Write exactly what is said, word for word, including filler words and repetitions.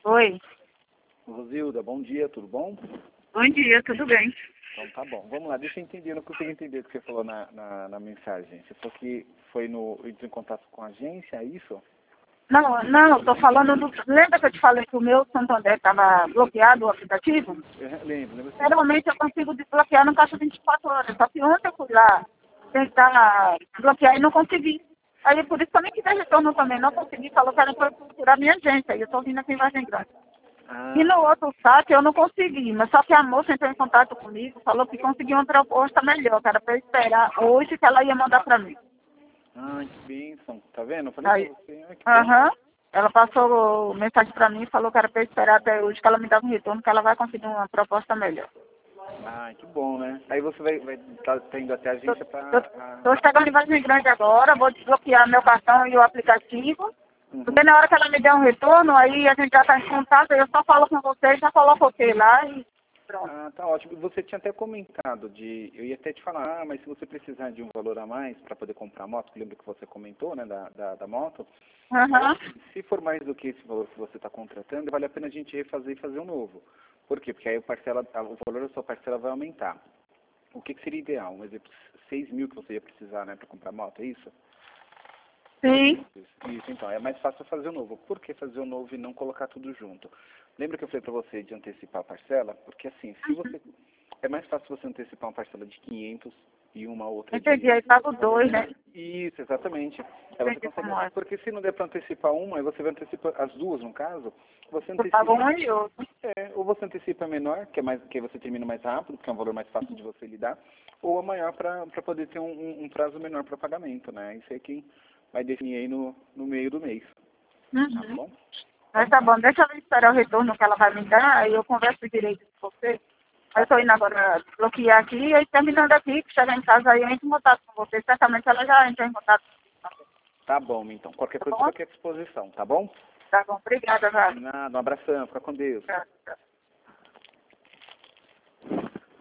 Oi. Rosilda, bom dia, tudo bom? Bom dia, tudo bem? Então tá bom. Vamos lá, deixa eu entender, eu não consigo entender o que você falou na, na, na mensagem. Você falou que foi no, entrou em contato com a agência, é isso? Não, não, estou falando do... Lembra que eu te falei que o meu Santander estava bloqueado, o aplicativo? Eu lembro, lembro assim. Geralmente eu consigo desbloquear no caixa vinte e quatro horas, só que ontem eu fui lá tentar desbloquear e não consegui. Aí por isso que eu nem quis retorno também, não consegui, falou que era para procurar a minha agência, e eu estou vindo aqui em Vargem Grande. Ah, E no outro site eu não consegui, mas só que a moça entrou em contato comigo, falou que conseguiu uma proposta melhor, que era para eu esperar hoje que ela ia mandar para mim. ah, que bênção, tá vendo? Eu falei Aí, pra você, ah, que bom. aham, ela passou mensagem para mim e falou que era para eu esperar até hoje que ela me dava um retorno, que ela vai conseguir uma proposta melhor. Ah, que bom, né? Aí você vai vai tá, tá indo até a agência pra... Estou chegando em Vargem Grande agora, vou desbloquear meu cartão e o aplicativo. Uhum. Porque na hora que ela me der um retorno, aí a gente já está em contato, eu só falo com você, já coloco ok lá e pronto. Ah, tá ótimo. Você tinha até comentado de... Eu ia até te falar, ah, mas se você precisar de um valor a mais para poder comprar a moto, que lembra que você comentou, né, da, da, da moto, Aham. se for mais do que esse valor que você está contratando, vale a pena a gente refazer e fazer um novo. Por quê? Porque aí o, parcela, o valor da sua parcela vai aumentar. O que, que seria ideal? Um exemplo, seis mil que você ia precisar, né, para comprar moto, é isso? Sim. Isso, então, é mais fácil fazer o novo. Por que fazer o novo e não colocar tudo junto? Lembra que eu falei para você de antecipar a parcela? Porque assim, se você... É mais fácil você antecipar uma parcela de quinhentos e uma outra de... Entendi, aí pago dois, né? Isso, exatamente. Aí você Entendi consegue... como é. Porque se não der para antecipar uma, aí você vai antecipar as duas, no caso, você Eu pago antecipa... um e outro. É, ou você antecipa a menor, que é mais que aí você termina mais rápido, porque é um valor mais fácil de você lidar, ou a maior para poder ter um, um, um prazo menor para pagamento, né? Isso aí que vai definir aí no, no meio do mês. Tá Uhum. bom? Mas tá bom, deixa eu esperar o retorno que ela vai me dar, aí eu converso direito com você. Aí eu tô indo agora bloquear aqui, e aí terminando aqui, que chegar em casa aí eu entro em contato com você. Certamente ela já entrou em contato comigo. Tá bom, então. Qualquer Tá coisa, bom? fica aqui à disposição, tá bom? Tá bom, obrigada, Vale. Nada, um abração, fica com Deus. Tchau, tchau.